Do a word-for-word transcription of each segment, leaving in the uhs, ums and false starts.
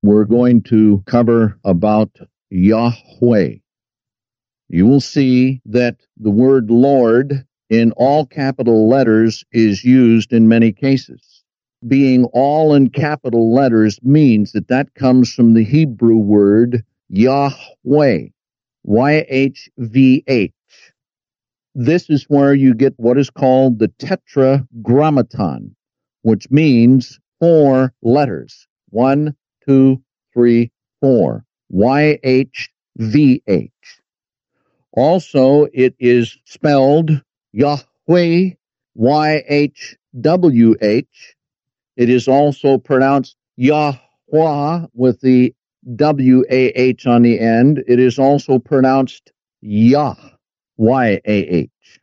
we're going to cover about Yahweh. You will see that the word Lord in all capital letters is used in many cases. Being all in capital letters means that that comes from the Hebrew word Yahweh, Y H V H. This is where you get what is called the tetragrammaton, which means four letters. One, two, three, four. Y H V H. Also, it is spelled Yahweh, Y H W H. It is also pronounced Yahweh with the W A H on the end. It is also pronounced Yah, Y A H.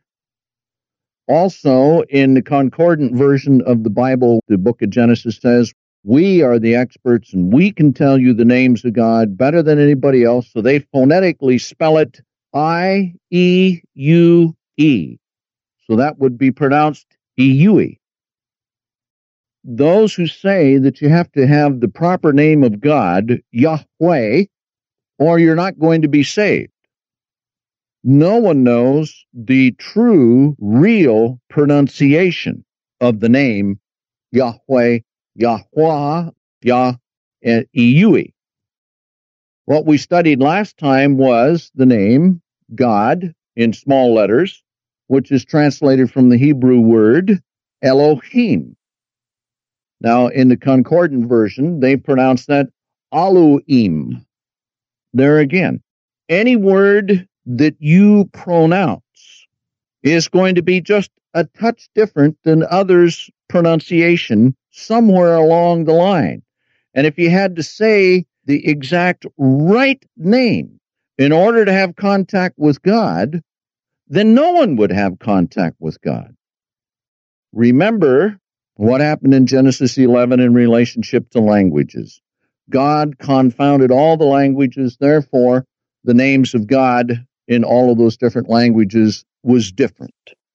Also, in the concordant version of the Bible, the book of Genesis says, we are the experts and we can tell you the names of God better than anybody else, so they phonetically spell it I E U E. So that would be pronounced E U E. Those who say that you have to have the proper name of God, Yahweh, or you're not going to be saved. No one knows the true, real pronunciation of the name Yahweh, Yahweh, Yah, and E U E. What we studied last time was the name God in small letters, which is translated from the Hebrew word Elohim. Now, in the concordant version, they pronounce that Elohim. There again, any word that you pronounce is going to be just a touch different than others' pronunciation somewhere along the line. And if you had to say the exact right name in order to have contact with God, then no one would have contact with God. Remember what happened in Genesis eleven in relationship to languages. God confounded all the languages, therefore the names of God in all of those different languages was different.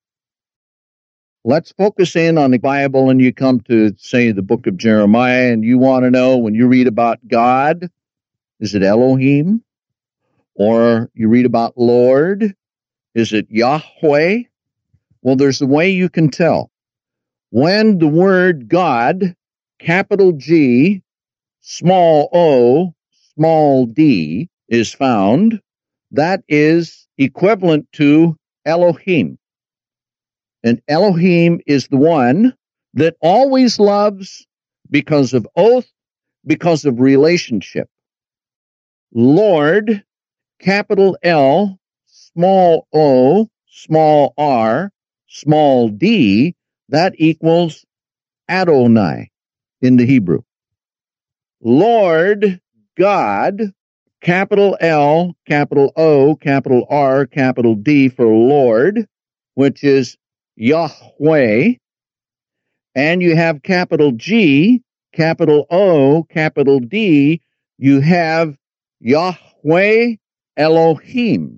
Let's focus in on the Bible, and you come to, say, the book of Jeremiah, and you want to know, when you read about God, is it Elohim? Or you read about Lord, is it Yahweh? Well, there's a way you can tell. When the word God, capital G, small o, small d, is found, that is equivalent to Elohim. And Elohim is the one that always loves because of oath, because of relationship. Lord, capital L, small o, small r, small d, that equals Adonai in the Hebrew. Lord, God, capital L, capital O, capital R, capital D for Lord, which is Yahweh, and you have capital G, capital O, capital D, you have Yahweh Elohim.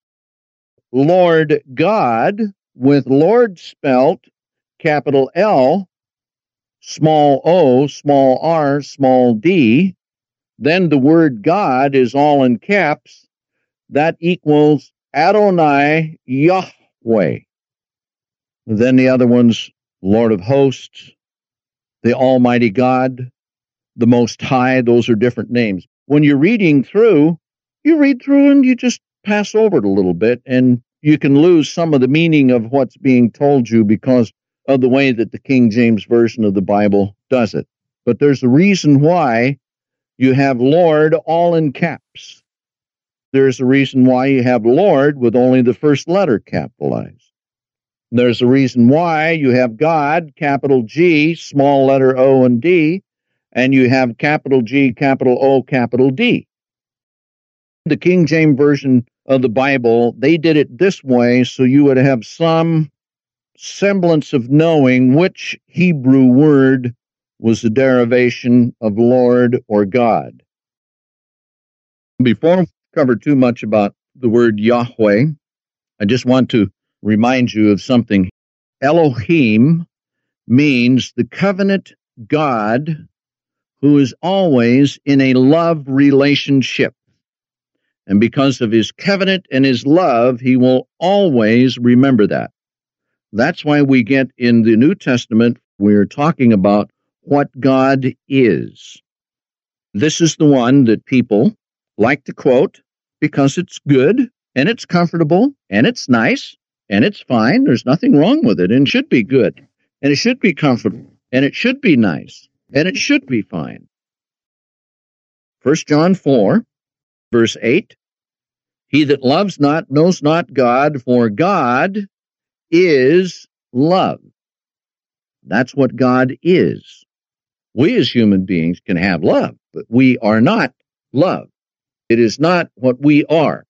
Lord God, with Lord spelt capital L, small o, small r, small d, then the word God is all in caps. That equals Adonai Yahweh. Then the other ones, Lord of hosts, the Almighty God, the Most High, those are different names. When you're reading through, you read through and you just pass over it a little bit, and you can lose some of the meaning of what's being told you because of the way that the King James Version of the Bible does it. But there's a reason why you have Lord all in caps. There's a reason why you have Lord with only the first letter capitalized. There's a reason why you have God, capital G, small letter O and D, and you have capital G, capital O, capital D. The King James Version of the Bible, they did it this way so you would have some semblance of knowing which Hebrew word was the derivation of Lord or God. Before I cover too much about the word Yahweh, I just want to remind you of something. Elohim means the covenant God who is always in a love relationship. And because of his covenant and his love, he will always remember that. That's why we get in the New Testament, we're talking about what God is. This is the one that people like to quote because it's good and it's comfortable and it's nice and it's fine. There's nothing wrong with it, and it should be good and it should be comfortable and it should be nice and it should be fine. First John four, verse eight, he that loves not knows not God, for God is love. That's what God is. We as human beings can have love, but we are not love. It is not what we are.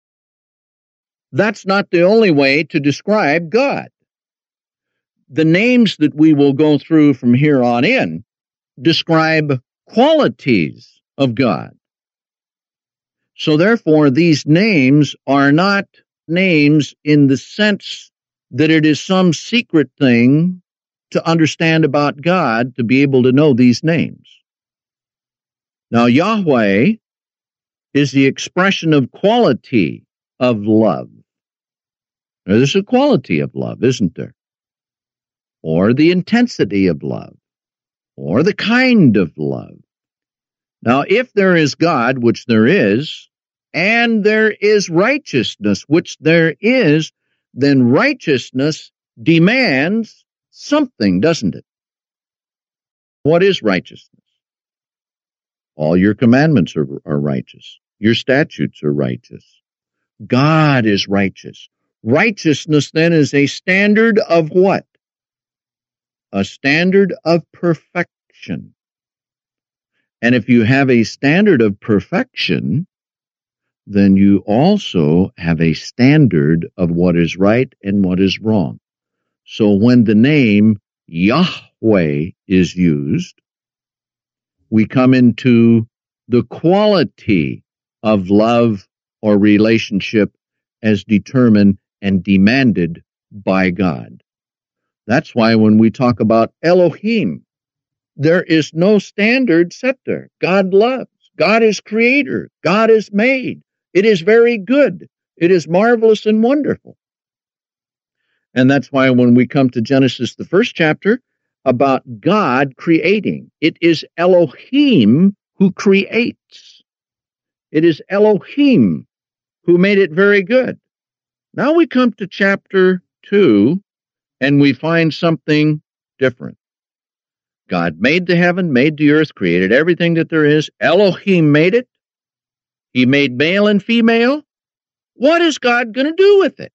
That's not the only way to describe God. The names that we will go through from here on in describe qualities of God. So therefore, these names are not names in the sense that it is some secret thing to understand about God to be able to know these names. Now, Yahweh is the expression of quality of love. Now, there's a quality of love, isn't there? Or the intensity of love, or the kind of love. Now, if there is God, which there is, and there is righteousness, which there is, then righteousness demands something, doesn't it? What is righteousness? All your commandments are, are righteous. Your statutes are righteous. God is righteous. Righteousness then is a standard of what? A standard of perfection. And if you have a standard of perfection, then you also have a standard of what is right and what is wrong. So when the name Yahweh is used, we come into the quality of love or relationship as determined and demanded by God. That's why when we talk about Elohim, there is no standard set there. God loves. God is creator. God is made. It is very good. It is marvelous and wonderful. And that's why when we come to Genesis, the first chapter, about God creating, it is Elohim who creates. It is Elohim who made it very good. Now we come to chapter two, and we find something different. God made the heaven, made the earth, created everything that there is. Elohim made it. He made male and female. What is God going to do with it?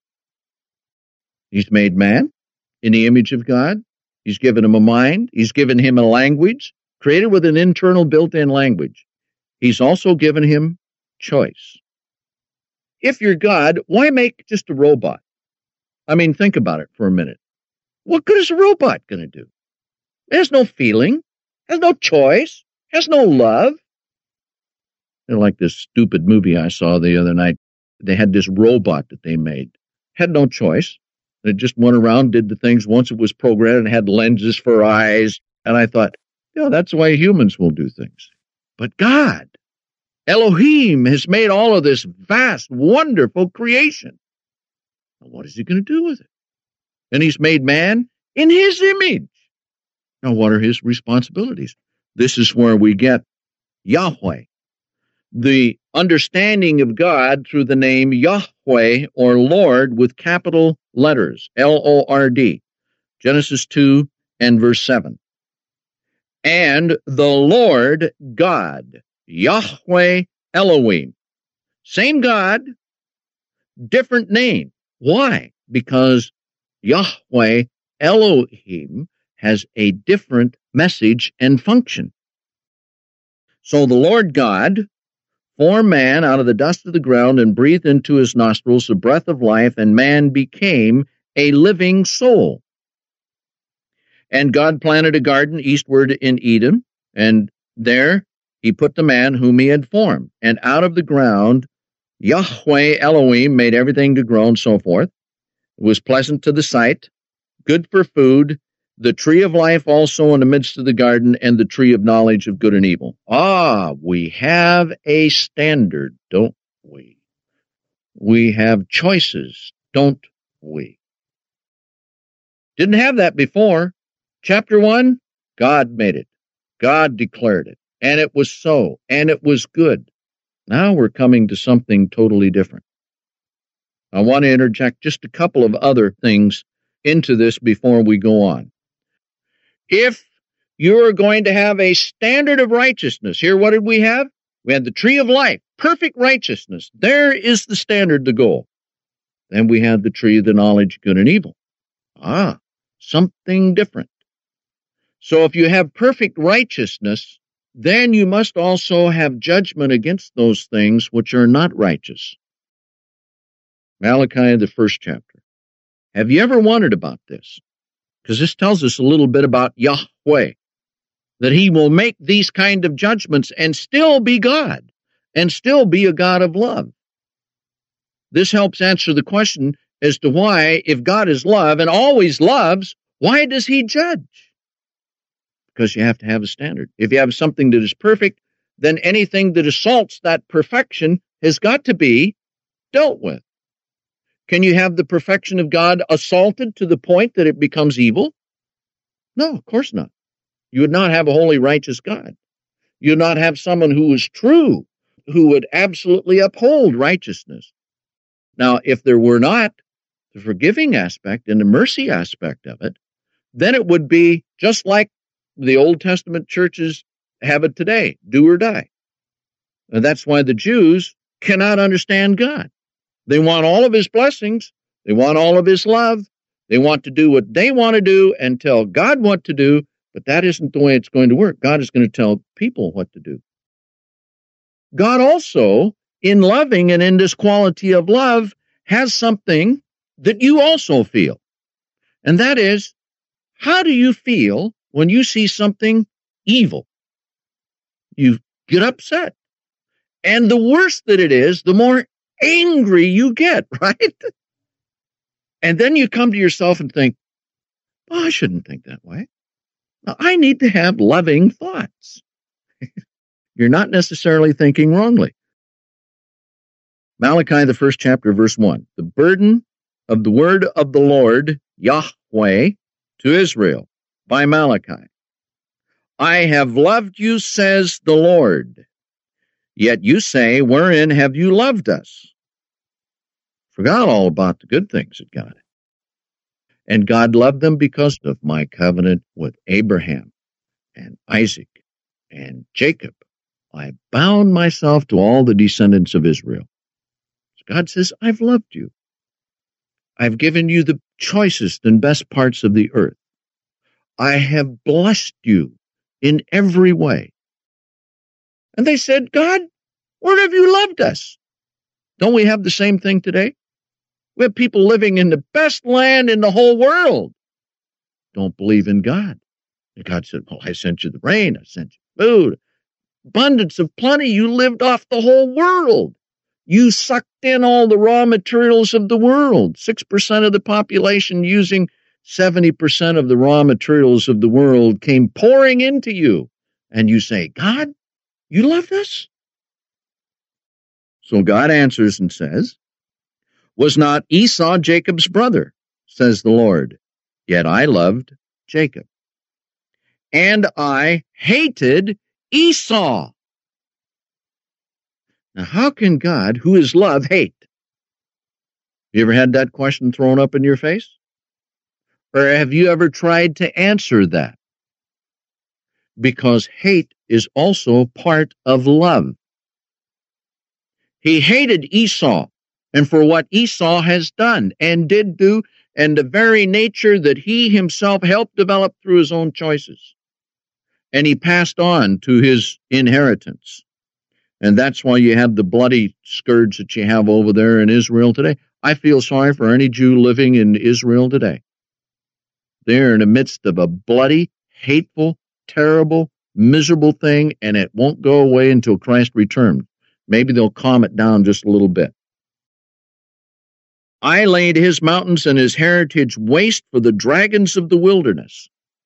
He's made man in the image of God. He's given him a mind. He's given him a language, created with an internal built-in language. He's also given him choice. If you're God, why make just a robot? I mean, think about it for a minute. What good is a robot going to do? It has no feeling, has no choice, has no love. They're like this stupid movie I saw the other night. They had this robot that they made. Had no choice. It just went around, did the things. Once it was programmed and had lenses for eyes. And I thought, you know, that's the way humans will do things. But God, Elohim, has made all of this vast, wonderful creation. Now, what is he going to do with it? And he's made man in his image. Now, what are his responsibilities? This is where we get Yahweh, the understanding of God through the name Yahweh, or Lord, with capital letters, L O R D, Genesis two and verse seven. And the Lord God, Yahweh Elohim, same God, different name. Why? Because Yahweh Elohim has a different message and function. So the Lord God formed man out of the dust of the ground and breathed into his nostrils the breath of life, and man became a living soul. And God planted a garden eastward in Eden, and there he put the man whom he had formed. And out of the ground Yahweh Elohim made everything to grow and so forth. It was pleasant to the sight, good for food, the tree of life also in the midst of the garden, and the tree of knowledge of good and evil. Ah, we have a standard, don't we? We have choices, don't we? Didn't have that before. Chapter one, God made it. God declared it. And it was so. And it was good. Now we're coming to something totally different. I want to interject just a couple of other things into this before we go on. If you're going to have a standard of righteousness, here what did we have? We had the tree of life, perfect righteousness. There is the standard, the goal. Then we had the tree of the knowledge of good and evil. Ah, something different. So if you have perfect righteousness, then you must also have judgment against those things which are not righteous. Malachi, the first chapter. Have you ever wondered about this? Because this tells us a little bit about Yahweh, that he will make these kind of judgments and still be God, and still be a God of love. This helps answer the question as to why, if God is love and always loves, why does he judge? Because you have to have a standard. If you have something that is perfect, then anything that assaults that perfection has got to be dealt with. Can you have the perfection of God assaulted to the point that it becomes evil? No, of course not. You would not have a holy, righteous God. You would not have someone who is true, who would absolutely uphold righteousness. Now, if there were not the forgiving aspect and the mercy aspect of it, then it would be just like the Old Testament churches have it today, do or die. And that's why the Jews cannot understand God. They want all of his blessings. They want all of his love. They want to do what they want to do and tell God what to do, but that isn't the way it's going to work. God is going to tell people what to do. God also, in loving and in this quality of love, has something that you also feel. And that is, how do you feel when you see something evil? You get upset. And the worse that it is, the more angry you get, right? And then you come to yourself and think, oh, I shouldn't think that way. Now, I need to have loving thoughts. You're not necessarily thinking wrongly. Malachi, the first chapter, verse one. The burden of the word of the Lord, Yahweh, to Israel, by Malachi. I have loved you, says the Lord. Yet you say, wherein have you loved us? Forgot all about the good things that God had. And God loved them because of my covenant with Abraham and Isaac and Jacob. I bound myself to all the descendants of Israel. God says, I've loved you. I've given you the choicest and best parts of the earth. I have blessed you in every way. And they said, God, where have you loved us? Don't we have the same thing today? We have people living in the best land in the whole world. Don't believe in God. And God said, well, I sent you the rain. I sent you food. Abundance of plenty. You lived off the whole world. You sucked in all the raw materials of the world. six percent of the population using seventy percent of the raw materials of the world came pouring into you. And you say, God, you loved us? So God answers and says, was not Esau Jacob's brother, says the Lord, yet I loved Jacob. And I hated Esau. Now, how can God, who is love, hate? You ever had that question thrown up in your face? Or have you ever tried to answer that? Because hate is also part of love. He hated Esau, and for what Esau has done and did do, and the very nature that he himself helped develop through his own choices. And he passed on to his inheritance. And that's why you have the bloody scourge that you have over there in Israel today. I feel sorry for any Jew living in Israel today. They're in the midst of a bloody, hateful, terrible, miserable thing, and it won't go away until Christ returns. Maybe they'll calm it down just a little bit. I laid his mountains and his heritage waste for the dragons of the wilderness.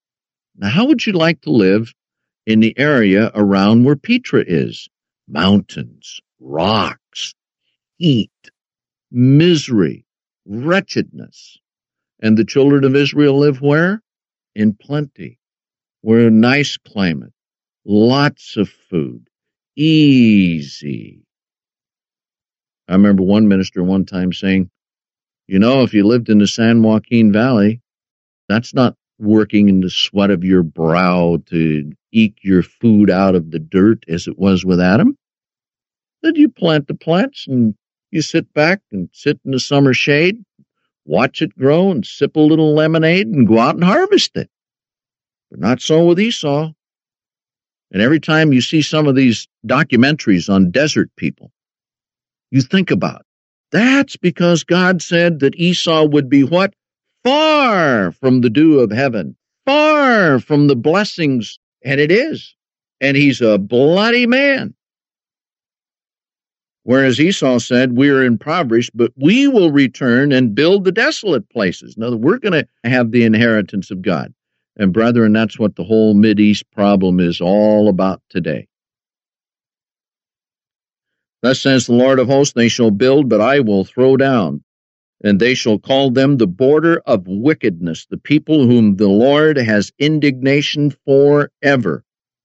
Now, how would you like to live in the area around where Petra is? Mountains, rocks, heat, misery, wretchedness. And the children of Israel live where? In plenty. We're a nice climate, lots of food, easy. I remember one minister one time saying, you know, if you lived in the San Joaquin Valley, that's not working in the sweat of your brow to eke your food out of the dirt as it was with Adam. Then you plant the plants and you sit back and sit in the summer shade, watch it grow and sip a little lemonade and go out and harvest it. But not so with Esau. And every time you see some of these documentaries on desert people, you think about, that's because God said that Esau would be what? Far from the dew of heaven, far from the blessings, and it is. And he's a bloody man. Whereas Esau said, we are impoverished, but we will return and build the desolate places. Now, we're going to have the inheritance of God. And brethren, that's what the whole Mideast problem is all about today. Thus says the Lord of hosts, they shall build, but I will throw down. And they shall call them the border of wickedness, the people whom the Lord has indignation forever.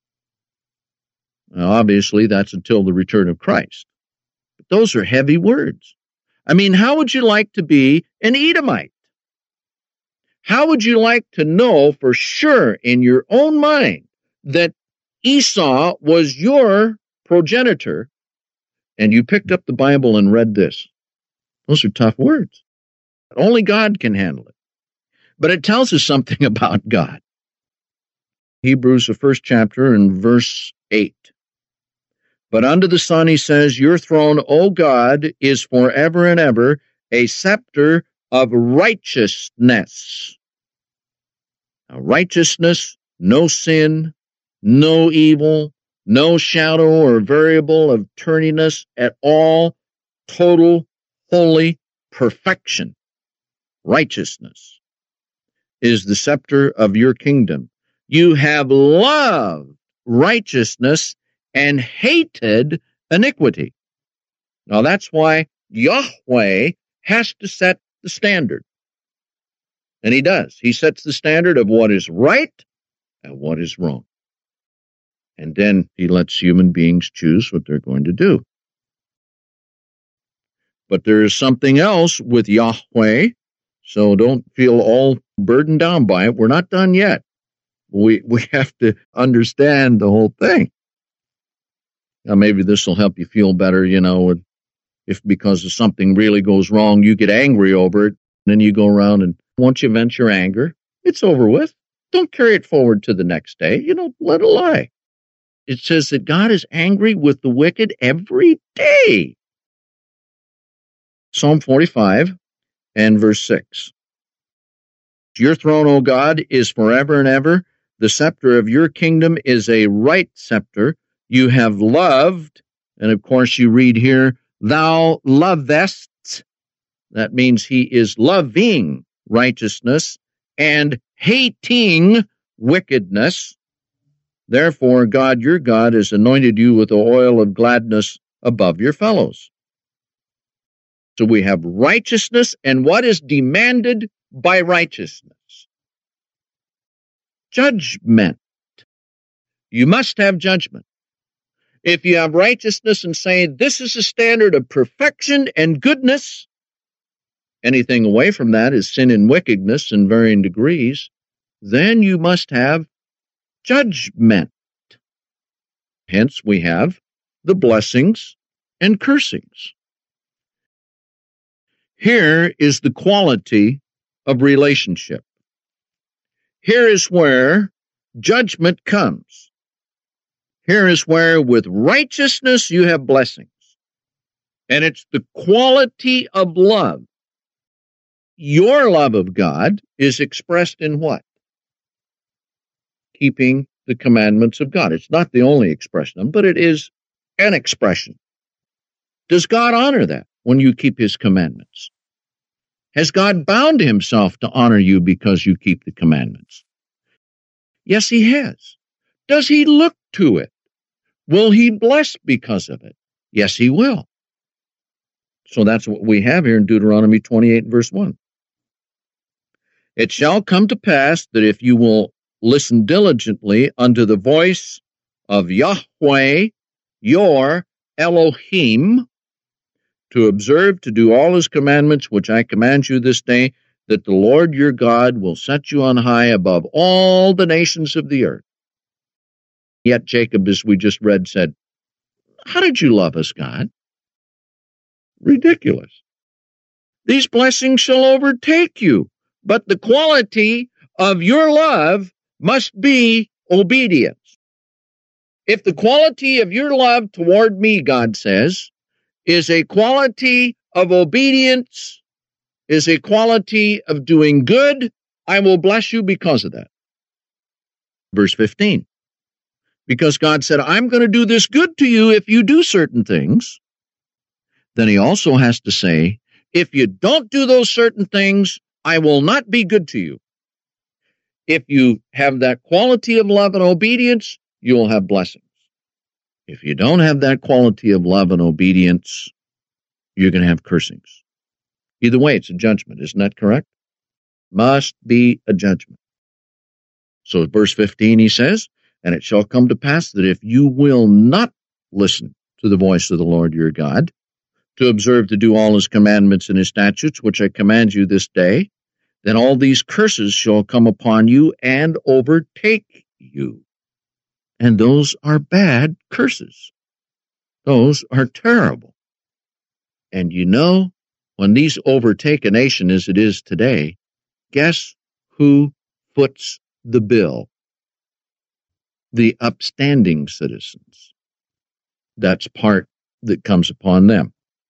Now, obviously, that's until the return of Christ. But those are heavy words. I mean, how would you like to be an Edomite? How would you like to know for sure in your own mind that Esau was your progenitor, and you picked up the Bible and read this? Those are tough words. Only God can handle it. But it tells us something about God. Hebrews, the first chapter, and verse eight. But under the sun, he says, your throne, O God, is forever and ever, a scepter of righteousness. Now, righteousness, no sin, no evil, no shadow or variable of turniness at all, total, holy perfection. Righteousness is the scepter of your kingdom. You have loved righteousness and hated iniquity. Now that's why Yahweh has to set the standard. And he does. He sets the standard of what is right and what is wrong. And then he lets human beings choose what they're going to do. But there is something else with Yahweh, so don't feel all burdened down by it. We're not done yet. We we have to understand the whole thing. Now, maybe this will help you feel better, you know, if because of something really goes wrong, you get angry over it, and then you go around and once you vent your anger, it's over with. Don't carry it forward to the next day. You know, let it lie. It says that God is angry with the wicked every day. Psalm forty-five and verse six. Your throne, O God, is forever and ever. The scepter of your kingdom is a right scepter. You have loved, and of course you read here, thou lovest. That means he is loving righteousness and hating wickedness. Therefore, God, your God, has anointed you with the oil of gladness above your fellows. So we have righteousness, and what is demanded by righteousness? Judgment. You must have judgment. If you have righteousness and say, this is a standard of perfection and goodness, anything away from that is sin and wickedness in varying degrees, then you must have judgment. Hence, we have the blessings and cursings. Here is the quality of relationship. Here is where judgment comes. Here is where with righteousness you have blessings. And it's the quality of love. Your love of God is expressed in what? Keeping the commandments of God. It's not the only expression, but it is an expression. Does God honor that when you keep his commandments? Has God bound himself to honor you because you keep the commandments? Yes, he has. Does he look to it? Will he bless because of it? Yes, he will. So that's what we have here in Deuteronomy twenty-eight, verse one. It shall come to pass that if you will listen diligently unto the voice of Yahweh, your Elohim, to observe to do all his commandments which I command you this day, that the Lord your God will set you on high above all the nations of the earth. Yet Jacob, as we just read, said, how did you love us, God? Ridiculous. These blessings shall overtake you, but the quality of your love must be obedience. If the quality of your love toward me, God says, is a quality of obedience, is a quality of doing good, I will bless you because of that. Verse fifteen. Because God said, I'm going to do this good to you if you do certain things. Then he also has to say, if you don't do those certain things, I will not be good to you. If you have that quality of love and obedience, you'll have blessings. If you don't have that quality of love and obedience, you're going to have cursings. Either way, it's a judgment. Isn't that correct? Must be a judgment. So verse fifteen, he says, and it shall come to pass that if you will not listen to the voice of the Lord your God, to observe to do all his commandments and his statutes, which I command you this day, then all these curses shall come upon you and overtake you. And those are bad curses. Those are terrible. And you know, when these overtake a nation as it is today, guess who foots the bill? The upstanding citizens. That's part that comes upon them.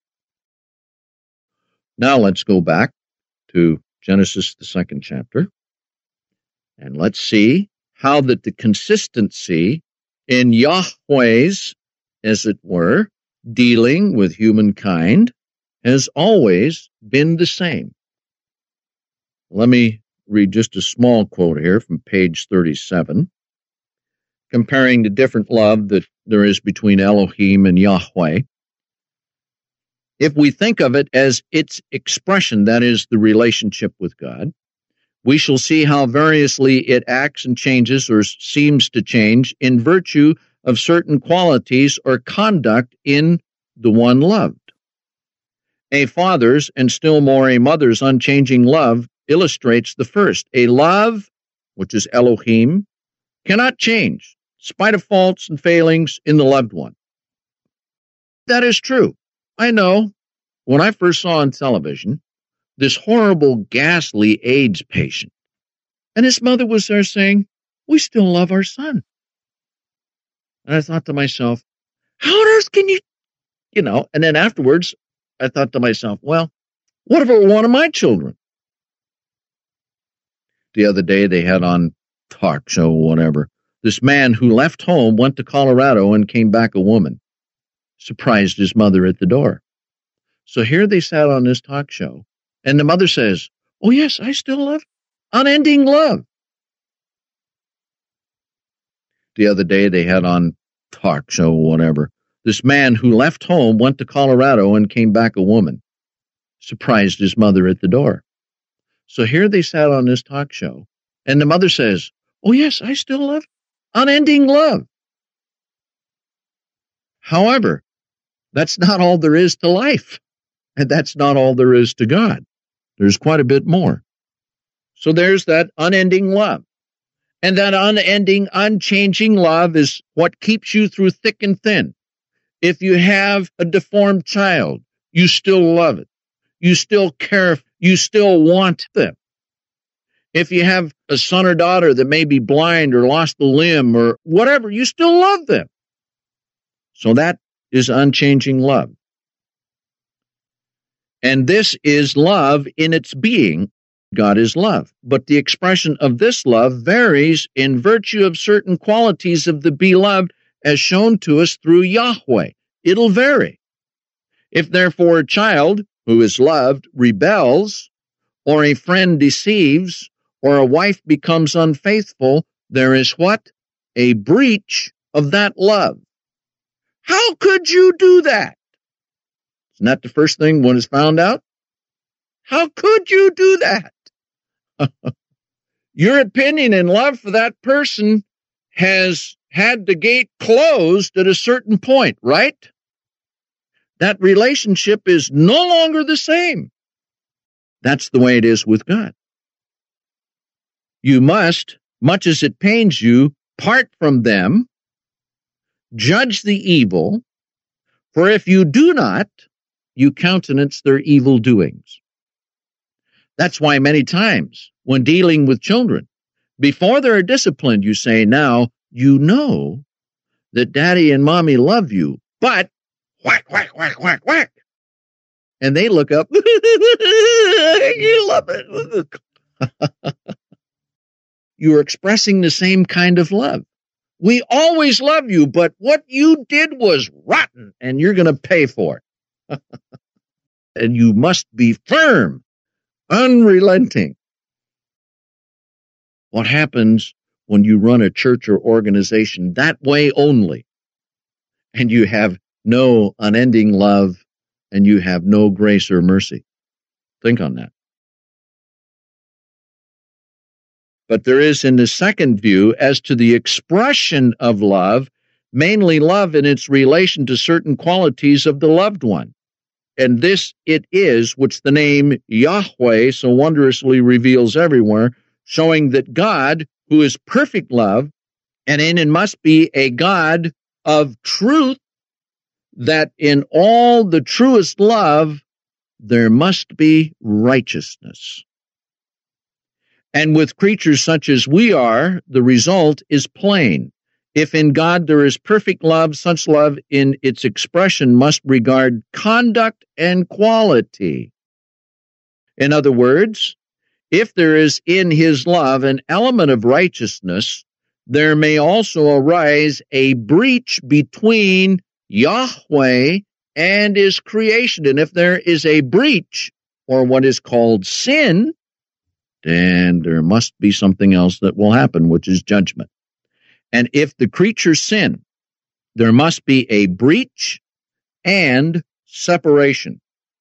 Now let's go back to Genesis, the second chapter, and let's see how that the consistency in Yahweh's, as it were, dealing with humankind has always been the same. Let me read just a small quote here from page thirty-seven, comparing the different love that there is between Elohim and Yahweh. If we think of it as its expression, that is, the relationship with God, we shall see how variously it acts and changes or seems to change in virtue of certain qualities or conduct in the one loved. A father's and still more a mother's unchanging love illustrates the first. A love, which is Elohim, cannot change, in spite of faults and failings in the loved one. That is true. I know, when I first saw on television this horrible, ghastly AIDS patient, and his mother was there saying, we still love our son. And I thought to myself, how on earth can you, you know, and then afterwards, I thought to myself, well, what if it were one of my children? The other day they had on talk show or whatever, this man who left home, went to Colorado, and came back a woman, surprised his mother at the door. So here they sat on this talk show, and the mother says, oh yes, I still love, unending love. The other day they had on talk show or whatever, this man who left home, went to Colorado, and came back a woman, surprised his mother at the door. So here they sat on this talk show, and the mother says, oh yes, I still love, unending love. However, that's not all there is to life, and that's not all there is to God. There's quite a bit more. So there's that unending love. And that unending, unchanging love is what keeps you through thick and thin. If you have a deformed child, you still love it. You still care. You still want them. If you have a son or daughter that may be blind or lost a limb or whatever, you still love them. So that is unchanging love. And this is love in its being. God is love. But the expression of this love varies in virtue of certain qualities of the beloved as shown to us through Yahweh. It'll vary. If therefore a child who is loved rebels, or a friend deceives, or a wife becomes unfaithful, there is what? A breach of that love. How could you do that? Isn't that the first thing one is found out? How could you do that? Your opinion and love for that person has had the gate closed at a certain point, right? That relationship is no longer the same. That's the way it is with God. You must, much as it pains you, part from them, judge the evil, for if you do not, you countenance their evil doings. That's why many times when dealing with children, before they're disciplined, you say, now, you know that daddy and mommy love you, but whack, whack, whack, whack, whack. And they look up, you love it. You're expressing the same kind of love. We always love you, but what you did was rotten, and you're going to pay for it. And you must be firm, unrelenting. What happens when you run a church or organization that way only, and you have no unending love, and you have no grace or mercy? Think on that. But there is, in the second view, as to the expression of love, mainly love in its relation to certain qualities of the loved one. And this it is which the name Yahweh so wondrously reveals everywhere, showing that God, who is perfect love, and in and must be a God of truth, that in all the truest love there must be righteousness. And with creatures such as we are, the result is plain. If in God there is perfect love, such love in its expression must regard conduct and quality. In other words, if there is in his love an element of righteousness, there may also arise a breach between Yahweh and his creation. And if there is a breach, or what is called sin, then there must be something else that will happen, which is judgment. And if the creatures sin, there must be a breach and separation.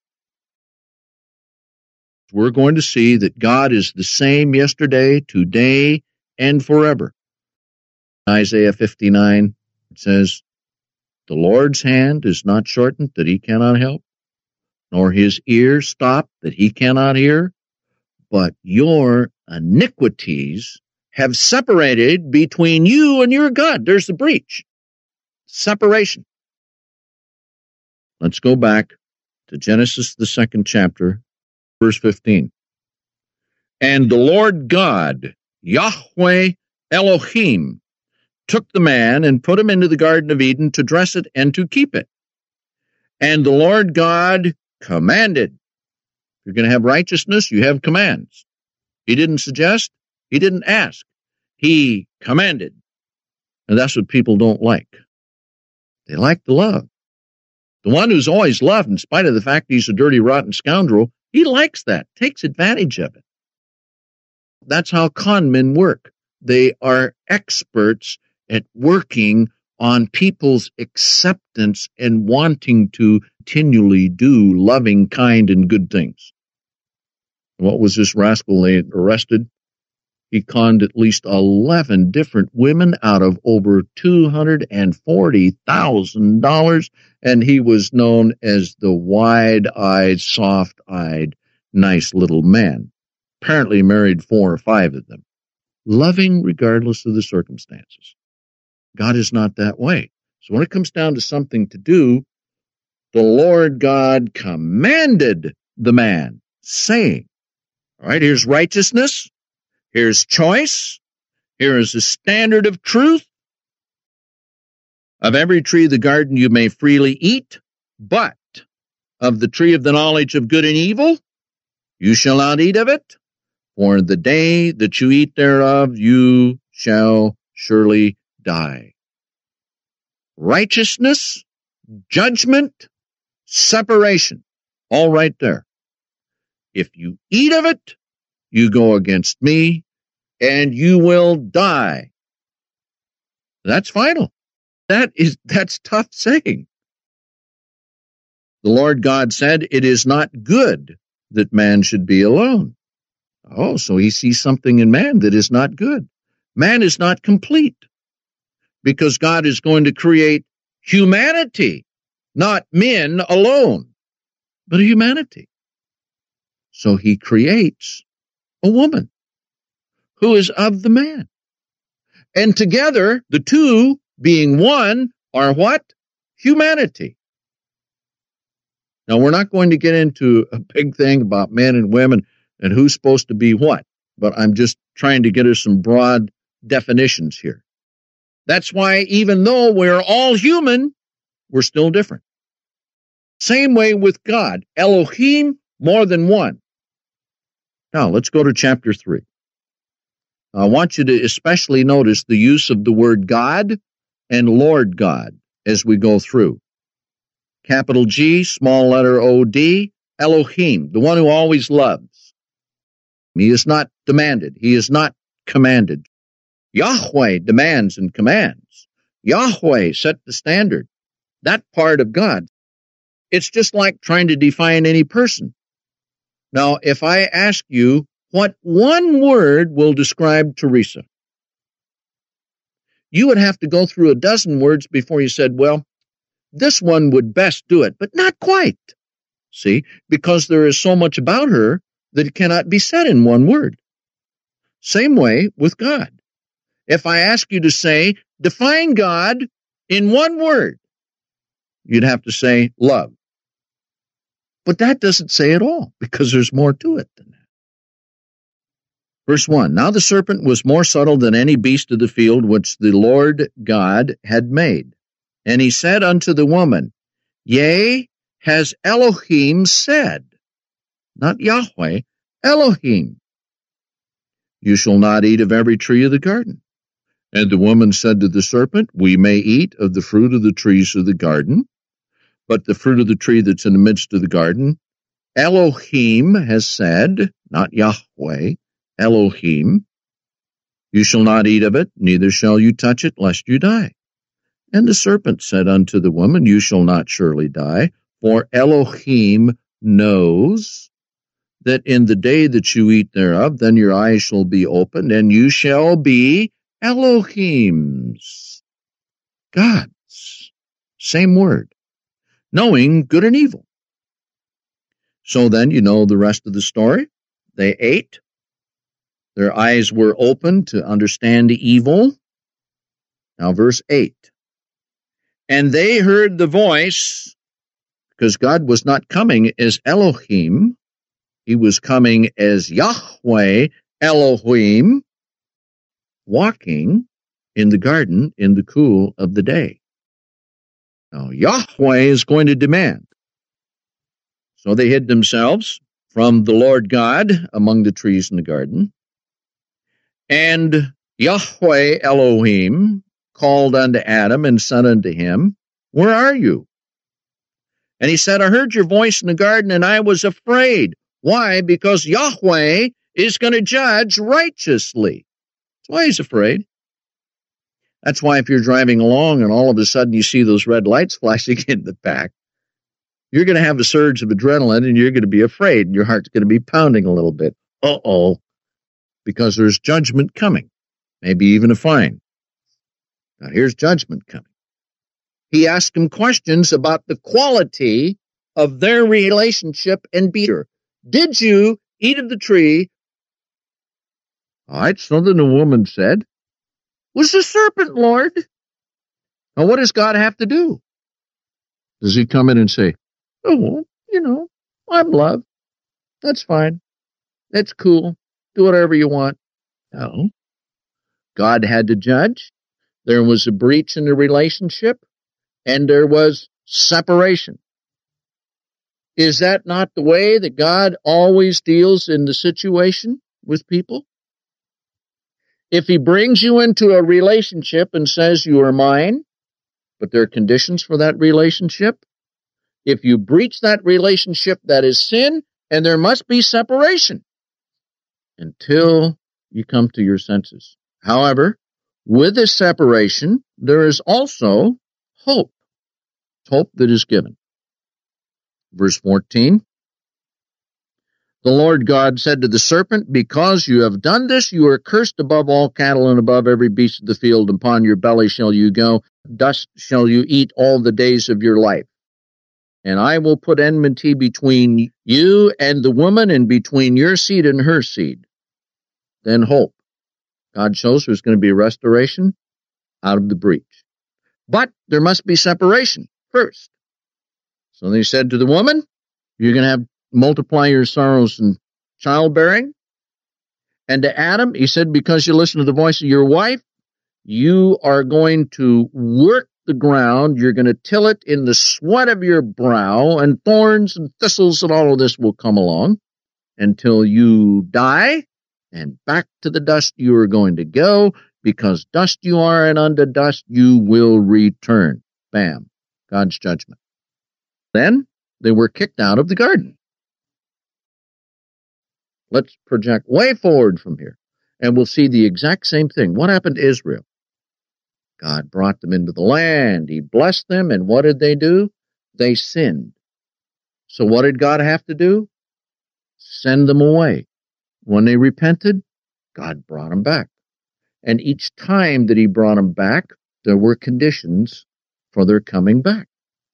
We're going to see that God is the same yesterday, today, and forever. Isaiah fifty-nine, it says, the Lord's hand is not shortened that he cannot help, nor his ear stopped that he cannot hear, but your iniquities have separated between you and your God. There's the breach. Separation. Let's go back to Genesis, the second chapter, verse fifteen. And the Lord God, Yahweh Elohim, took the man and put him into the Garden of Eden to dress it and to keep it. And the Lord God commanded. If you're going to have righteousness, you have commands. He didn't suggest. He didn't ask. He commanded. And that's what people don't like. They like the love. The one who's always loved, in spite of the fact he's a dirty, rotten scoundrel, he likes that, takes advantage of it. That's how con men work. They are experts at working on people's acceptance and wanting to continually do loving, kind, and good things. What was this rascal they arrested? He conned at least eleven different women out of over two hundred forty thousand dollars, and he was known as the wide-eyed, soft-eyed, nice little man. Apparently married four or five of them. Loving regardless of the circumstances. God is not that way. So when it comes down to something to do, the Lord God commanded the man, saying, all right, here's righteousness, here's choice, here is the standard of truth. Of every tree of the garden you may freely eat, but of the tree of the knowledge of good and evil you shall not eat of it, for the day that you eat thereof you shall surely die. Righteousness, judgment, separation, all right there. If you eat of it, you go against me, and you will die. That's final. That is, that's tough saying. The Lord God said, it is not good that man should be alone. Oh, so he sees something in man that is not good. Man is not complete because God is going to create humanity, not men alone, but humanity. So he creates a woman who is of the man. And together, the two being one are what? Humanity. Now, we're not going to get into a big thing about men and women and who's supposed to be what, but I'm just trying to get us some broad definitions here. That's why even though we're all human, we're still different. Same way with God. Elohim, more than one. Now, let's go to chapter three. I want you to especially notice the use of the word God and Lord God as we go through. Capital G, small letter O D, Elohim, the one who always loves. He is not demanded. He is not commanded. Yahweh demands and commands. Yahweh set the standard. That part of God. It's just like trying to define any person. Now, if I ask you, what one word will describe Teresa? You would have to go through a dozen words before you said, well, this one would best do it, but not quite. See, because there is so much about her that it cannot be said in one word. Same way with God. If I ask you to say, define God in one word, you'd have to say love. But that doesn't say it all, because there's more to it than that. Verse one, now the serpent was more subtle than any beast of the field which the Lord God had made. And he said unto the woman, yea, has Elohim said, not Yahweh, Elohim, you shall not eat of every tree of the garden. And the woman said to the serpent, we may eat of the fruit of the trees of the garden, but the fruit of the tree that's in the midst of the garden, Elohim has said, not Yahweh, Elohim, you shall not eat of it, neither shall you touch it, lest you die. And the serpent said unto the woman, you shall not surely die, for Elohim knows that in the day that you eat thereof, then your eyes shall be opened, and you shall be Elohims, gods, same word, knowing good and evil. So then you know the rest of the story. They ate. Their eyes were open to understand evil. Now verse eight. And they heard the voice, because God was not coming as Elohim. He was coming as Yahweh Elohim, walking in the garden in the cool of the day. Now Yahweh is going to demand. So they hid themselves from the Lord God among the trees in the garden. And Yahweh Elohim called unto Adam and said unto him, where are you? And he said, I heard your voice in the garden and I was afraid. Why? Because Yahweh is going to judge righteously. That's why he's afraid. That's why if you're driving along and all of a sudden you see those red lights flashing in the back, you're going to have a surge of adrenaline and you're going to be afraid and your heart's going to be pounding a little bit. Uh-oh. Because there's judgment coming, maybe even a fine. Now here's judgment coming. He asked him questions about the quality of their relationship and behavior. Did you eat of the tree? All right, so then the woman said, was the serpent, Lord? Now what does God have to do? Does he come in and say, oh, well, you know, I'm love. That's fine. That's cool. Do whatever you want. No. God had to judge. There was a breach in the relationship, and there was separation. Is that not the way that God always deals in the situation with people? If he brings you into a relationship and says you are mine, but there are conditions for that relationship, if you breach that relationship, that is sin, and there must be separation until you come to your senses. However, with this separation, there is also hope. Hope that is given. Verse fourteen. The Lord God said to the serpent, because you have done this, you are cursed above all cattle and above every beast of the field. Upon your belly shall you go, dust shall you eat all the days of your life. And I will put enmity between you and the woman, and between your seed and her seed. Then hope. God shows there's going to be restoration out of the breach. But there must be separation first. So they said to the woman, you're going to have multiply your sorrows and childbearing. And to Adam, he said, because you listen to the voice of your wife, you are going to work the ground, you're going to till it in the sweat of your brow, and thorns and thistles and all of this will come along until you die, and back to the dust you are going to go, because dust you are, and unto dust you will return. Bam. God's judgment. Then they were kicked out of the garden. Let's project way forward from here, and we'll see the exact same thing. What happened to Israel? God brought them into the land. He blessed them, and what did they do? They sinned. So what did God have to do? Send them away. When they repented, God brought them back. And each time that he brought them back, there were conditions for their coming back.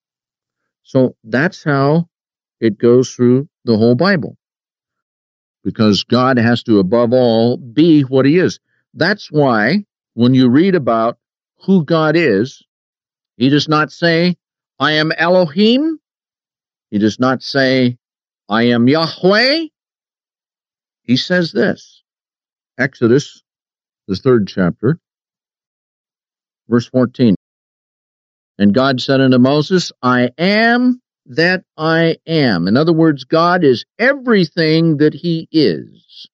So that's how it goes through the whole Bible. Because God has to, above all, be what he is. That's why when you read about who God is, he does not say, I am Elohim. He does not say, I am Yahweh. He says this, Exodus, the third chapter, verse fourteen. And God said unto Moses, I am that I am. In other words, God is everything that he is.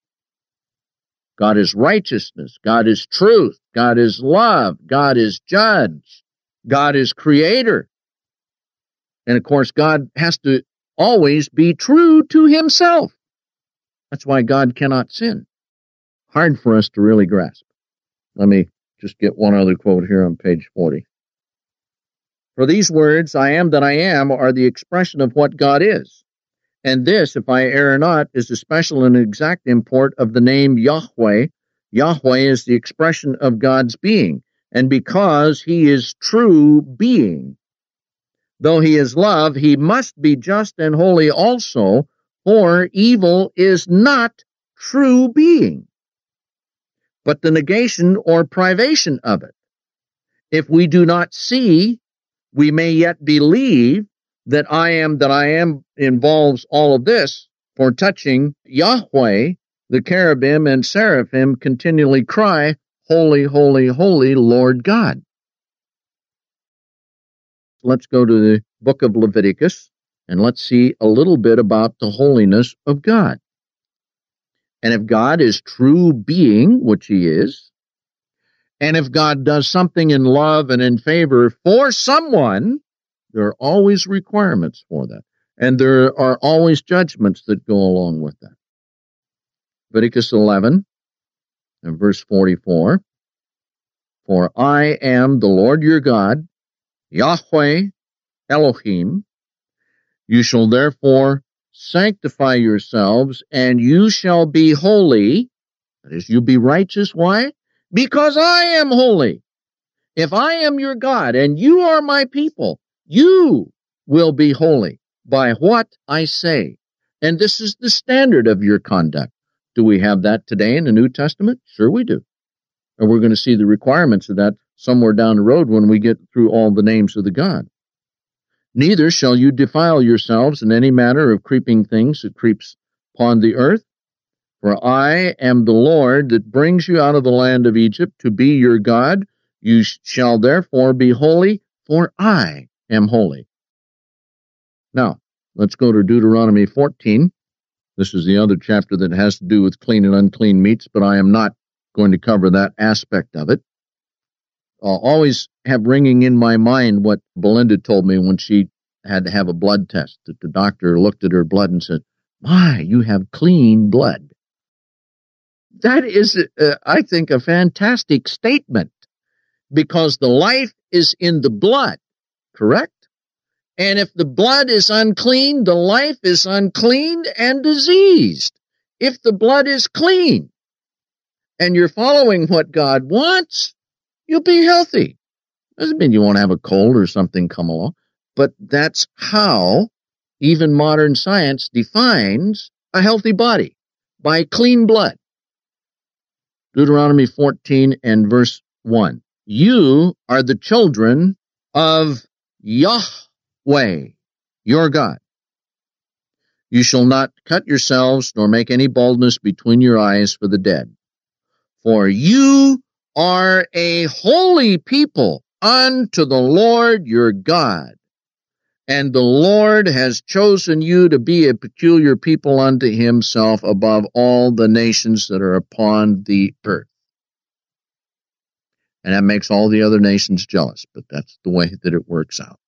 God is righteousness. God is truth. God is love. God is judge. God is creator. And of course, God has to always be true to himself. That's why God cannot sin. Hard for us to really grasp. Let me just get one other quote here on page forty. For these words, I am that I am, are the expression of what God is. And this, if I err not, is the special and exact import of the name Yahweh. Yahweh is the expression of God's being. And because he is true being, though he is love, he must be just and holy also, for evil is not true being, but the negation or privation of it. If we do not see, we may yet believe that I am that I am involves all of this, for touching Yahweh, the cherubim and seraphim continually cry, Holy, holy, holy, Lord God. Let's go to the book of Leviticus, and let's see a little bit about the holiness of God. And if God is true being, which he is, and if God does something in love and in favor for someone, there are always requirements for that. And there are always judgments that go along with that. Leviticus eleven and verse forty-four. For I am the Lord your God, Yahweh Elohim. You shall therefore sanctify yourselves, and you shall be holy. That is, you be righteous. Why? Because I am holy. If I am your God and you are my people, you will be holy by what I say. And this is the standard of your conduct. Do we have that today in the New Testament? Sure we do. And we're going to see the requirements of that somewhere down the road when we get through all the names of the God. Neither shall you defile yourselves in any manner of creeping things that creeps upon the earth. For I am the Lord that brings you out of the land of Egypt to be your God. You shall therefore be holy, for I am holy. Now, let's go to Deuteronomy fourteen. This is the other chapter that has to do with clean and unclean meats, but I am not going to cover that aspect of it. I'll always have ringing in my mind what Belinda told me when she had to have a blood test, that the doctor looked at her blood and said, my, you have clean blood. That is, uh, I think, a fantastic statement. because the life is in the blood, correct? And if the blood is unclean, the life is unclean and diseased. If the blood is clean and you're following what God wants, you'll be healthy. Doesn't mean you won't have a cold or something come along, but that's how even modern science defines a healthy body, by clean blood. Deuteronomy fourteen and verse one. You are the children of Yahweh, your God. You shall not cut yourselves, nor make any baldness between your eyes for the dead. For you are a holy people unto the Lord your God. And the Lord has chosen you to be a peculiar people unto himself above all the nations that are upon the earth. And that makes all the other nations jealous, but that's the way that it works out.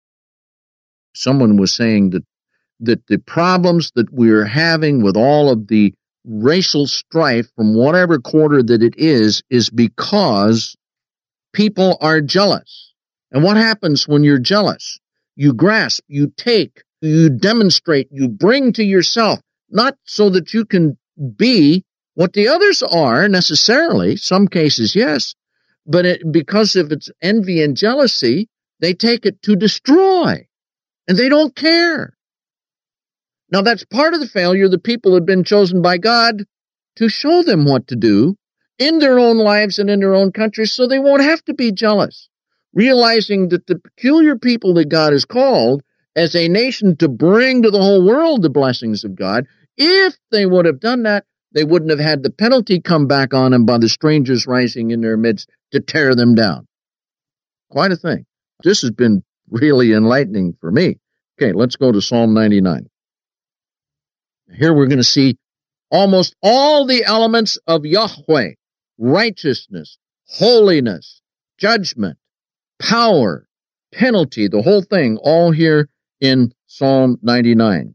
Someone was saying that, that the problems that we're having with all of the racial strife from whatever quarter that it is, is because people are jealous. And what happens when you're jealous? You grasp, you take, you demonstrate, you bring to yourself, not so that you can be what the others are necessarily, some cases, yes, but it, because of its envy and jealousy, they take it to destroy, and they don't care. Now, that's part of the failure. The people have been chosen by God to show them what to do in their own lives and in their own countries so they won't have to be jealous, realizing that the peculiar people that God has called as a nation to bring to the whole world the blessings of God, if they would have done that, they wouldn't have had the penalty come back on them by the strangers rising in their midst to tear them down. Quite a thing. This has been really enlightening for me. Okay, let's go to Psalm ninety-nine. Here we're going to see almost all the elements of Yahweh: righteousness, holiness, judgment, power, penalty, the whole thing, all here in Psalm ninety-nine.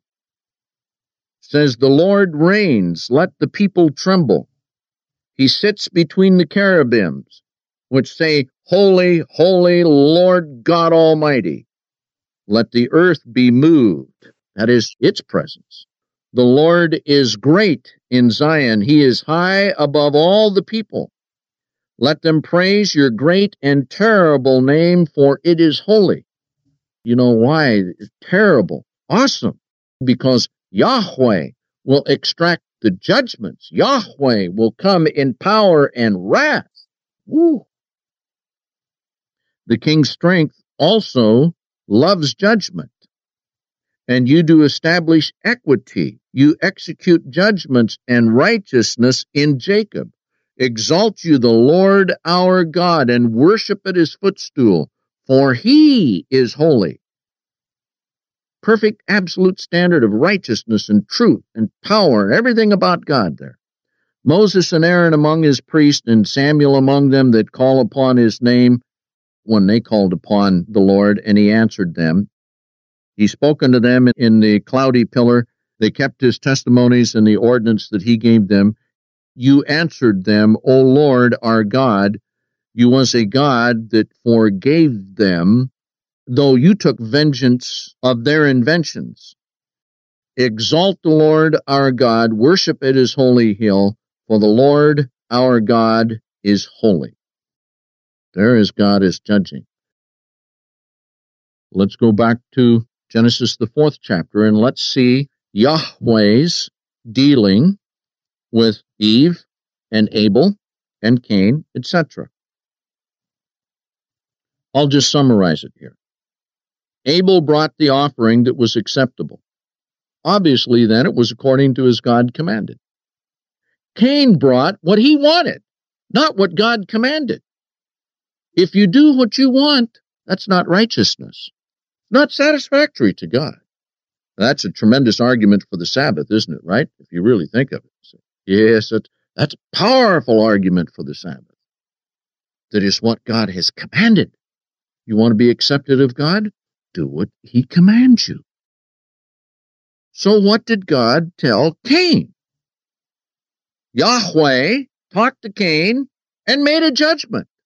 It says, the Lord reigns, let the people tremble. He sits between the cherubims, which say, Holy, holy, Lord God Almighty. Let the earth be moved. That is its presence. The Lord is great in Zion. He is high above all the people. Let them praise your great and terrible name, for it is holy. You know why? It's terrible. Awesome. Because Yahweh will extract the judgments. Yahweh will come in power and wrath. Woo. The king's strength also loves judgment. And you do establish equity. You execute judgments and righteousness in Jacob. Exalt you the Lord our God, and worship at his footstool, for he is holy. Perfect absolute standard of righteousness and truth and power, everything about God there. Moses and Aaron among his priests, and Samuel among them that call upon his name, when they called upon the Lord, and he answered them. He spoke unto them in the cloudy pillar. They kept his testimonies and the ordinance that he gave them. You answered them, O Lord our God. You was a God that forgave them, though you took vengeance of their inventions. Exalt the Lord our God, worship at his holy hill, for the Lord our God is holy. There is God is judging. Let's go back to Genesis, the fourth chapter, and let's see Yahweh's dealing with Eve and Abel and Cain, et cetera. I'll just summarize it here. Abel brought the offering that was acceptable. Obviously, then, it was according to as God commanded. Cain brought what he wanted, not what God commanded. If you do what you want, that's not righteousness. Not satisfactory to God. That's a tremendous argument for the Sabbath, isn't it, right? If you really think of it. Yes, it, that's a powerful argument for the Sabbath. That is what God has commanded. You want to be accepted of God? Do what he commands you. So what did God tell Cain? Yahweh talked to Cain and made a judgment.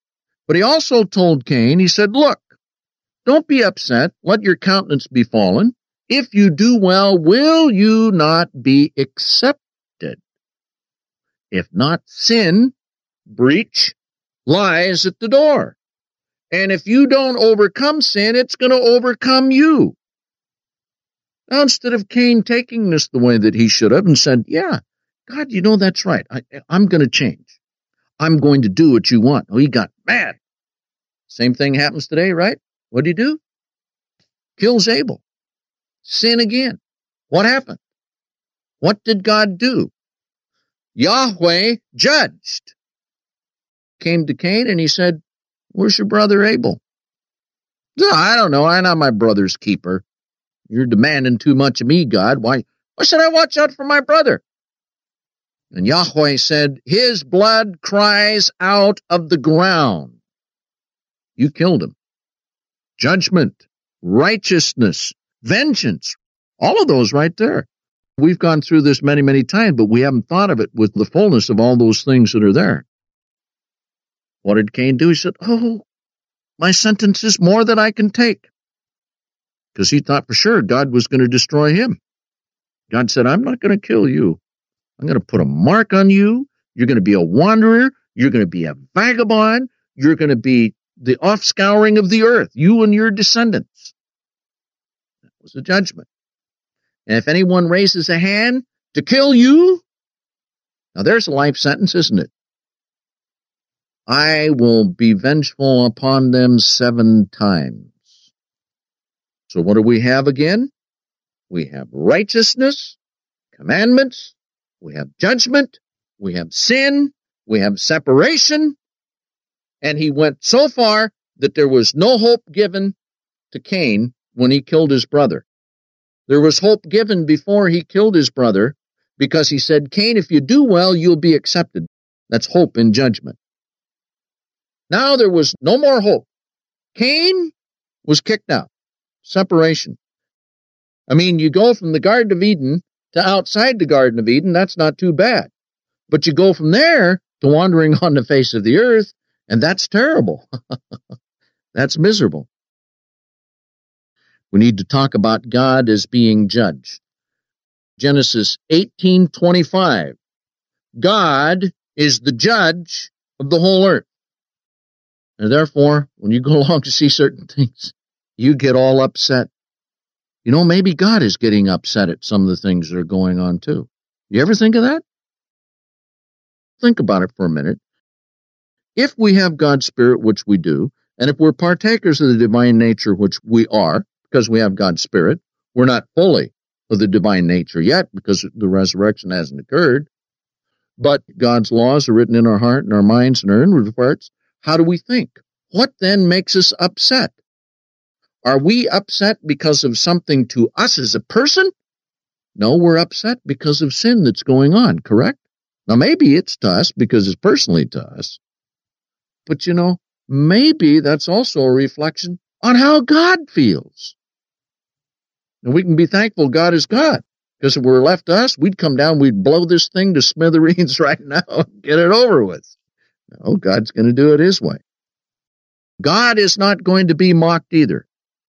But he also told Cain, he said, look, don't be upset. Let your countenance be fallen. If you do well, will you not be accepted? If not, sin, breach, lies at the door. And if you don't overcome sin, it's going to overcome you. Now, instead of Cain taking this the way that he should have and said, yeah, God, you know, that's right. I, I'm going to change. I'm going to do what you want. Oh, he got mad. Same thing happens today, right? What did he do? Kills Abel. Sin again. What happened? What did God do? Yahweh judged. Came to Cain and he said, where's your brother Abel? No, I don't know. I'm not my brother's keeper. You're demanding too much of me, God. Why, why should I watch out for my brother? And Yahweh said, his blood cries out of the ground. You killed him. Judgment, righteousness, vengeance, all of those right there. We've gone through this many, many times, but we haven't thought of it with the fullness of all those things that are there. What did Cain do? He said, oh, my sentence is more than I can take. Because he thought for sure God was going to destroy him. God said, I'm not going to kill you. I'm going to put a mark on you. You're going to be a wanderer. You're going to be a vagabond. You're going to be the offscouring of the earth, you and your descendants. That was a judgment. And if anyone raises a hand to kill you, now there's a life sentence, isn't it? I will be vengeful upon them seven times. So what do we have again? We have righteousness, commandments, we have judgment, we have sin, we have separation. And he went so far that there was no hope given to Cain when he killed his brother. There was hope given before he killed his brother because he said, Cain, if you do well, you'll be accepted. That's hope in judgment. Now there was no more hope. Cain was kicked out. Separation. I mean, you go from the Garden of Eden to outside the Garden of Eden, that's not too bad. But you go from there to wandering on the face of the earth, and that's terrible. That's miserable. We need to talk about God as being judge. Genesis eighteen twenty-five. God is the judge of the whole earth. And therefore, when you go along to see certain things, you get all upset. You know, maybe God is getting upset at some of the things that are going on too. You ever think of that? Think about it for a minute. If we have God's Spirit, which we do, and if we're partakers of the divine nature, which we are, because we have God's Spirit, we're not fully of the divine nature yet because the resurrection hasn't occurred, but God's laws are written in our heart and our minds and our inward parts. How do we think? What then makes us upset? Are we upset because of something to us as a person? No, we're upset because of sin that's going on, correct? Now, maybe it's to us because it's personally to us. But, you know, maybe that's also a reflection on how God feels. And we can be thankful God is God. Because if we were left to us, we'd come down, we'd blow this thing to smithereens right now and get it over with. No, God's going to do it His way. God is not going to be mocked either.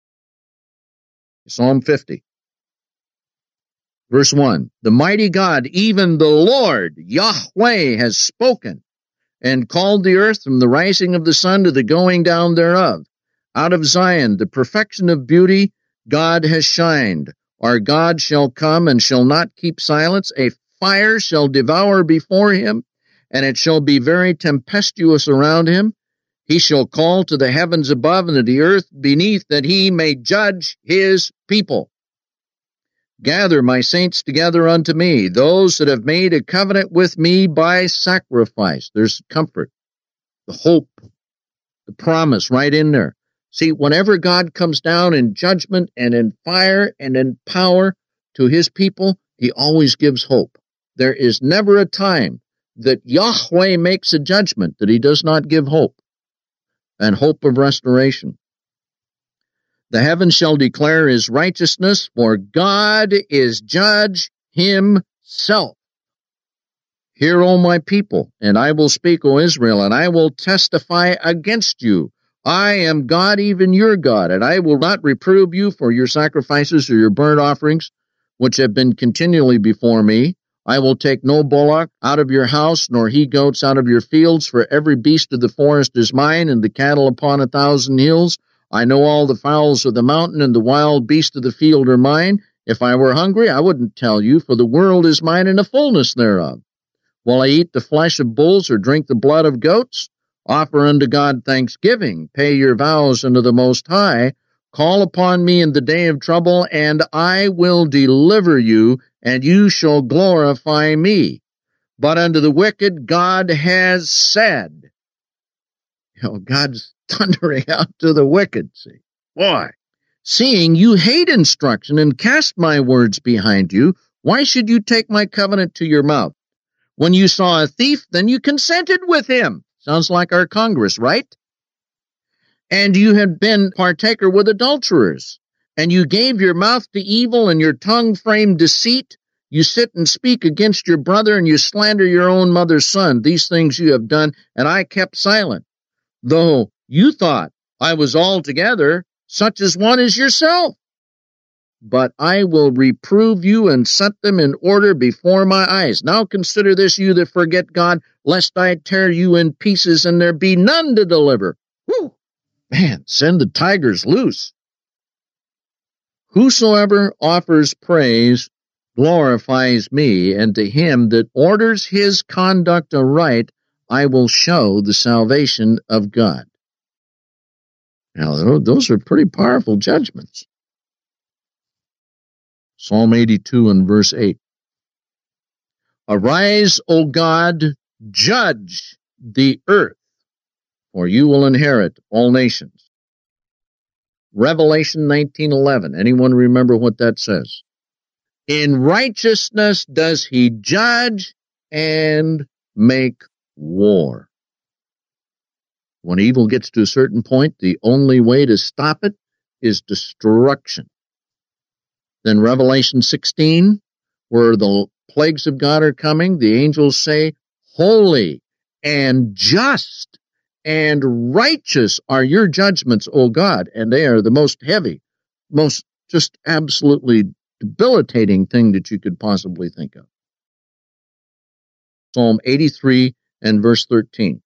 Psalm fifty. Verse one, the mighty God, even the Lord, Yahweh, has spoken and called the earth from the rising of the sun to the going down thereof. Out of Zion, the perfection of beauty, God has shined. Our God shall come and shall not keep silence. A fire shall devour before him, and it shall be very tempestuous around him. He shall call to the heavens above and to the earth beneath, that he may judge his people. Gather my saints together unto me, those that have made a covenant with me by sacrifice. There's comfort, the hope, the promise right in there. See, whenever God comes down in judgment and in fire and in power to his people, he always gives hope. There is never a time that Yahweh makes a judgment that he does not give hope, and hope of restoration. The heavens shall declare his righteousness, for God is judge himself. Hear, O my people, and I will speak, O Israel, and I will testify against you. I am God, even your God, and I will not reprove you for your sacrifices or your burnt offerings, which have been continually before me. I will take no bullock out of your house, nor he-goats out of your fields, for every beast of the forest is mine, and the cattle upon a thousand hills. I know all the fowls of the mountain, and the wild beasts of the field are mine. If I were hungry, I wouldn't tell you, for the world is mine and the fullness thereof. Will I eat the flesh of bulls, or drink the blood of goats? Offer unto God thanksgiving, pay your vows unto the Most High, call upon me in the day of trouble, and I will deliver you, and you shall glorify me. But unto the wicked God has said. You know, God's thundering out to the wicked, see. Why? Seeing you hate instruction and cast my words behind you, why should you take my covenant to your mouth? When you saw a thief, then you consented with him. Sounds like our Congress, right? And you had been partaker with adulterers, and you gave your mouth to evil, and your tongue framed deceit. You sit and speak against your brother, and you slander your own mother's son. These things you have done, and I kept silent. Though you thought I was altogether such as one as yourself. But I will reprove you and set them in order before my eyes. Now consider this, you that forget God, lest I tear you in pieces and there be none to deliver. Whew! Man, send the tigers loose. Whosoever offers praise glorifies me, and to him that orders his conduct aright, I will show the salvation of God. Now, those are pretty powerful judgments. Psalm eighty-two and verse eight. Arise, O God, judge the earth, for you will inherit all nations. Revelation nineteen eleven. Anyone remember what that says? In righteousness does he judge and make war. When evil gets to a certain point, the only way to stop it is destruction. Then Revelation sixteen, where the plagues of God are coming, the angels say, holy and just and righteous are your judgments, O God, and they are the most heavy, most just absolutely debilitating thing that you could possibly think of. Psalm eighty-three and verse thirteen.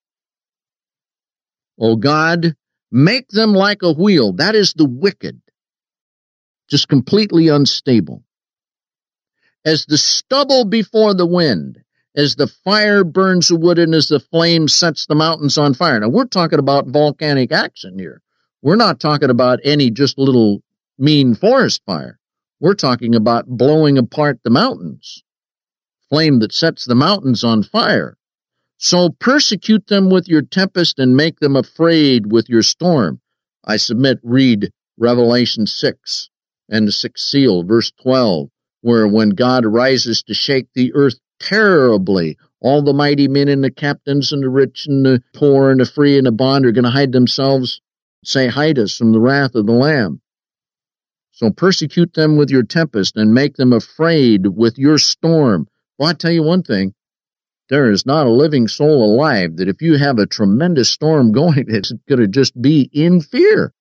O God, make them like a wheel. That is the wicked, just completely unstable. As the stubble before the wind, as the fire burns the wood, and as the flame sets the mountains on fire. Now, we're talking about volcanic action here. We're not talking about any just little mean forest fire. We're talking about blowing apart the mountains. Flame that sets the mountains on fire. So persecute them with your tempest and make them afraid with your storm. I submit, read Revelation six and the sixth seal, verse twelve, where when God rises to shake the earth terribly, all the mighty men and the captains and the rich and the poor and the free and the bond are going to hide themselves, say, hide us from the wrath of the Lamb. So persecute them with your tempest and make them afraid with your storm. Well, I'll tell you one thing. There is not a living soul alive that if you have a tremendous storm going, it's going to just be in fear.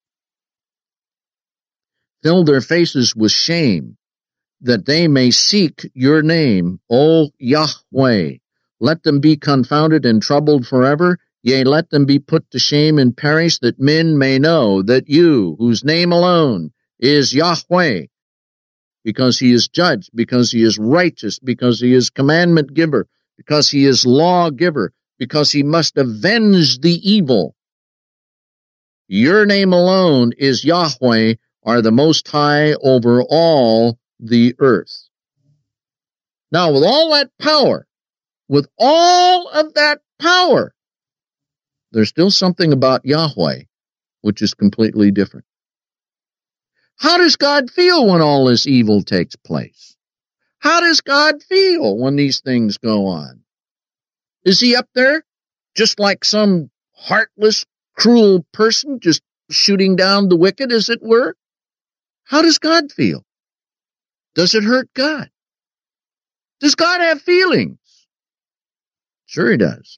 Fill their faces with shame, that they may seek your name, O Yahweh. Let them be confounded and troubled forever. Yea, let them be put to shame and perish, that men may know that you, whose name alone is Yahweh, because he is judge, because he is righteous, because he is commandment giver, because he is lawgiver, because he must avenge the evil. Your name alone is Yahweh, are the Most High over all the earth. Now, with all that power, with all of that power, there's still something about Yahweh which is completely different. How does God feel when all this evil takes place? How does God feel when these things go on? Is he up there just like some heartless, cruel person just shooting down the wicked, as it were? How does God feel? Does it hurt God? Does God have feelings? Sure he does.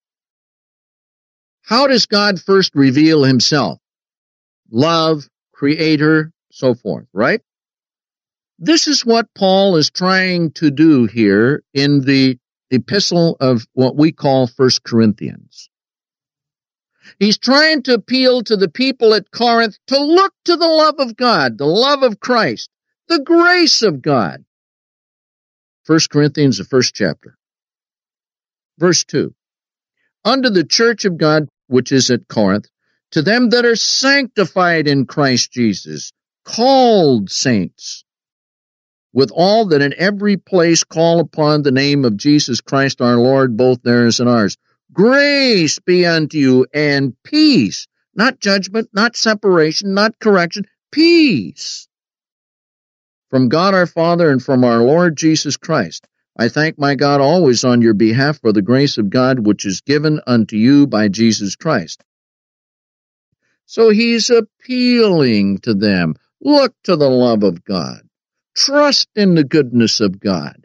How does God first reveal himself? Love, creator, so forth, right? This is what Paul is trying to do here in the epistle of what we call First Corinthians. He's trying to appeal to the people at Corinth to look to the love of God, the love of Christ, the grace of God. First Corinthians, the first chapter. Verse two. Unto the church of God, which is at Corinth, to them that are sanctified in Christ Jesus, called saints, with all that in every place call upon the name of Jesus Christ our Lord, both theirs and ours. Grace be unto you and peace, not judgment, not separation, not correction, peace. From God our Father and from our Lord Jesus Christ. I thank my God always on your behalf for the grace of God which is given unto you by Jesus Christ. So he's appealing to them. Look to the love of God. Trust in the goodness of God.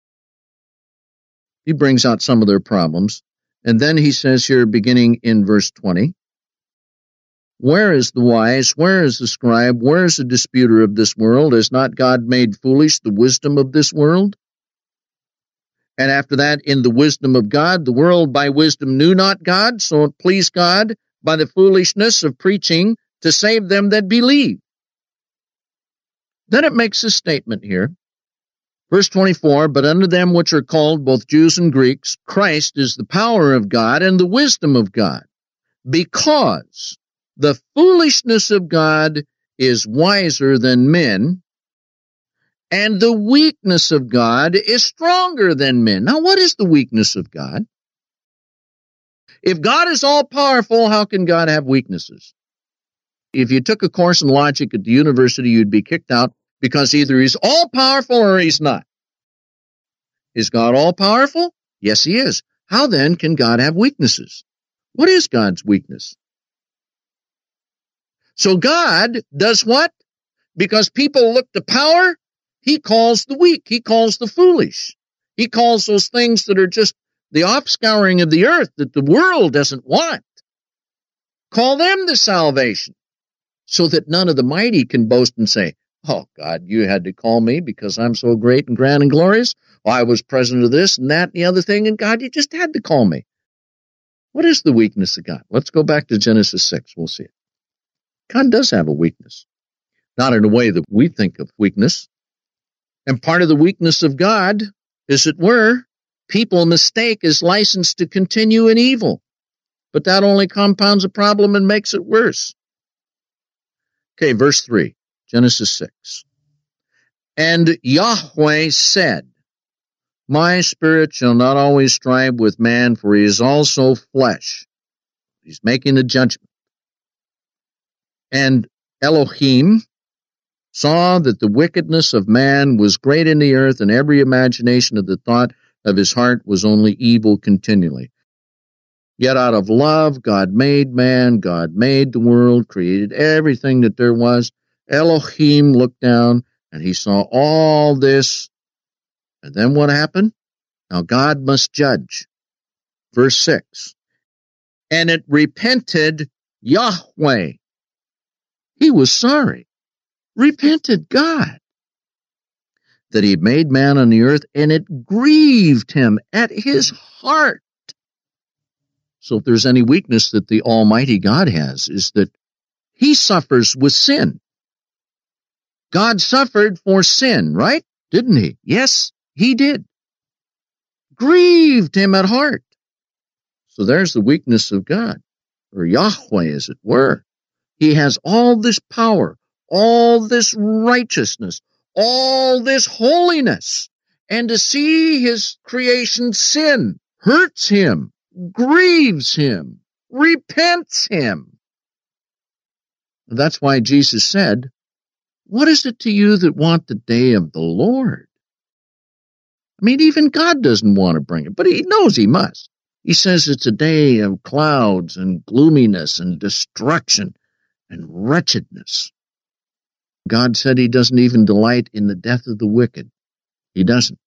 He brings out some of their problems. And then he says here, beginning in verse twenty, where is the wise? Where is the scribe? Where is the disputer of this world? Has not God made foolish the wisdom of this world? And after that, in the wisdom of God, the world by wisdom knew not God, so it pleased God by the foolishness of preaching to save them that believe. Then it makes a statement here. Verse twenty-four, but unto them which are called, both Jews and Greeks, Christ is the power of God and the wisdom of God, because the foolishness of God is wiser than men, and the weakness of God is stronger than men. Now, what is the weakness of God? If God is all-powerful, how can God have weaknesses? If you took a course in logic at the university, you'd be kicked out because either he's all-powerful or he's not. Is God all-powerful? Yes, he is. How then can God have weaknesses? What is God's weakness? So God does what? Because people look to power, he calls the weak, he calls the foolish. He calls those things that are just the offscouring of the earth that the world doesn't want. Call them to salvation, so that none of the mighty can boast and say, oh, God, you had to call me because I'm so great and grand and glorious. Well, I was president of this and that and the other thing, and God, you just had to call me. What is the weakness of God? Let's go back to Genesis six. We'll see it. God does have a weakness, not in a way that we think of weakness. And part of the weakness of God, as it were, people mistake as license to continue in evil. But that only compounds a problem and makes it worse. Okay, verse three, Genesis six. And Yahweh said, my spirit shall not always strive with man, for he is also flesh. He's making a judgment. And Elohim saw that the wickedness of man was great in the earth, and every imagination of the thought of his heart was only evil continually. Yet out of love, God made man, God made the world, created everything that there was. Elohim looked down, and he saw all this. And then what happened? Now God must judge. Verse six. And it repented Yahweh. He was sorry. Repented God that he made man on the earth, and it grieved him at his heart. So if there's any weakness that the Almighty God has, is that he suffers with sin. God suffered for sin, right? Didn't he? Yes, he did. Grieved him at heart. So there's the weakness of God, or Yahweh as it were. He has all this power, all this righteousness, all this holiness, and to see his creation sin hurts him, grieves him, repents him. That's why Jesus said, what is it to you that want the day of the Lord? I mean, even God doesn't want to bring it, but he knows he must. He says it's a day of clouds and gloominess and destruction and wretchedness. God said he doesn't even delight in the death of the wicked. He doesn't.